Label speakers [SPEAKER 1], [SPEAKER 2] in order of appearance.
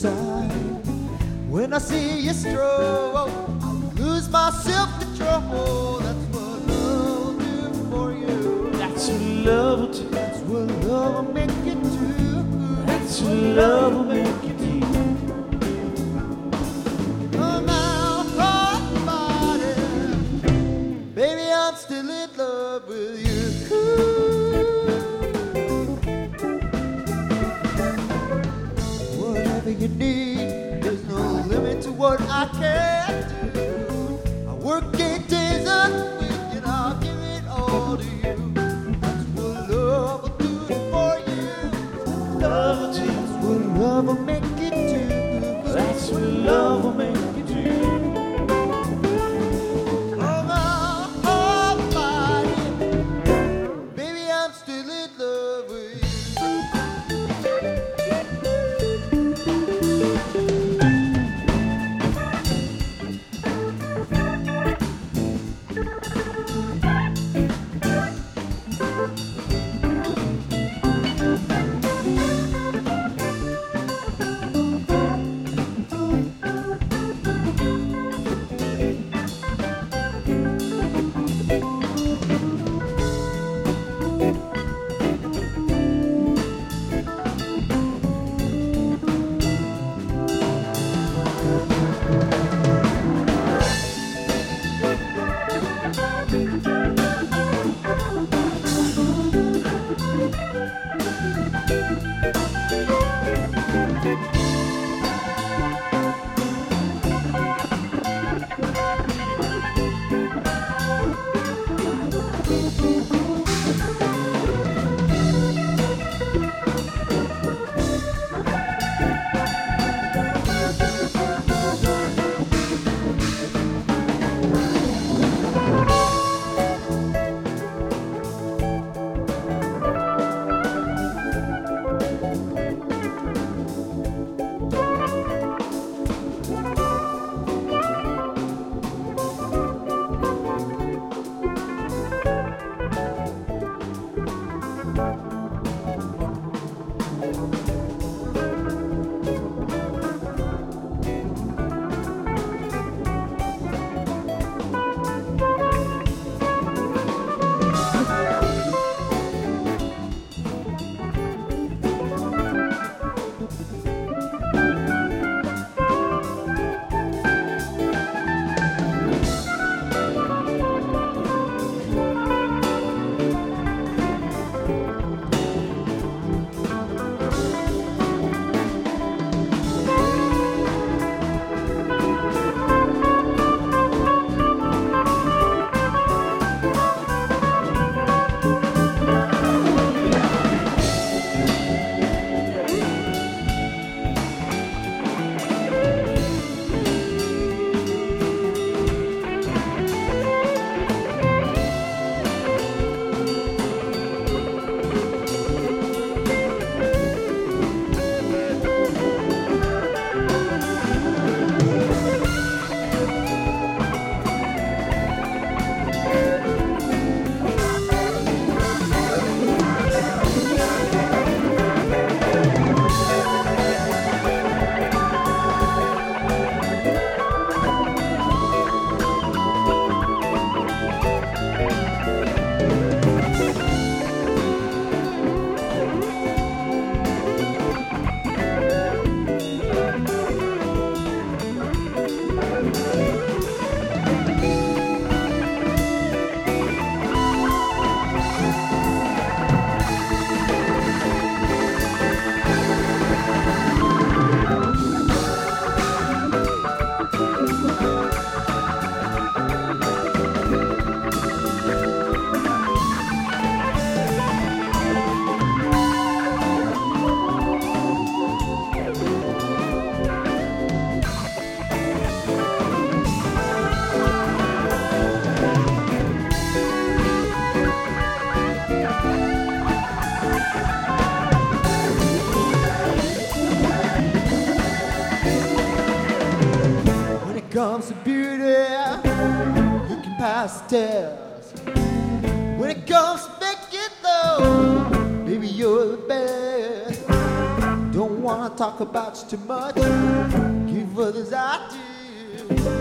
[SPEAKER 1] side. When I see you stroll, I lose my self-control. That's what love will do for you.
[SPEAKER 2] That's what love will do.
[SPEAKER 1] That's what love will make you do.
[SPEAKER 2] That's what love will make you do.
[SPEAKER 1] Oh, my heart, body, baby, I'm still in love with you. Whatever you need, there's no limit to what I can do. I work 8 days a week and I'll give it all to you. That's what love will do for you.
[SPEAKER 2] Love will do.
[SPEAKER 1] That's what love will make you do.
[SPEAKER 2] That's what love will make you do.
[SPEAKER 1] Oh, my whole body, baby, I'm still in love with you. comes to beauty, you can pass the test. When it comes to making love, baby, you're the best. Don't wanna talk about you too much. Give others ideas.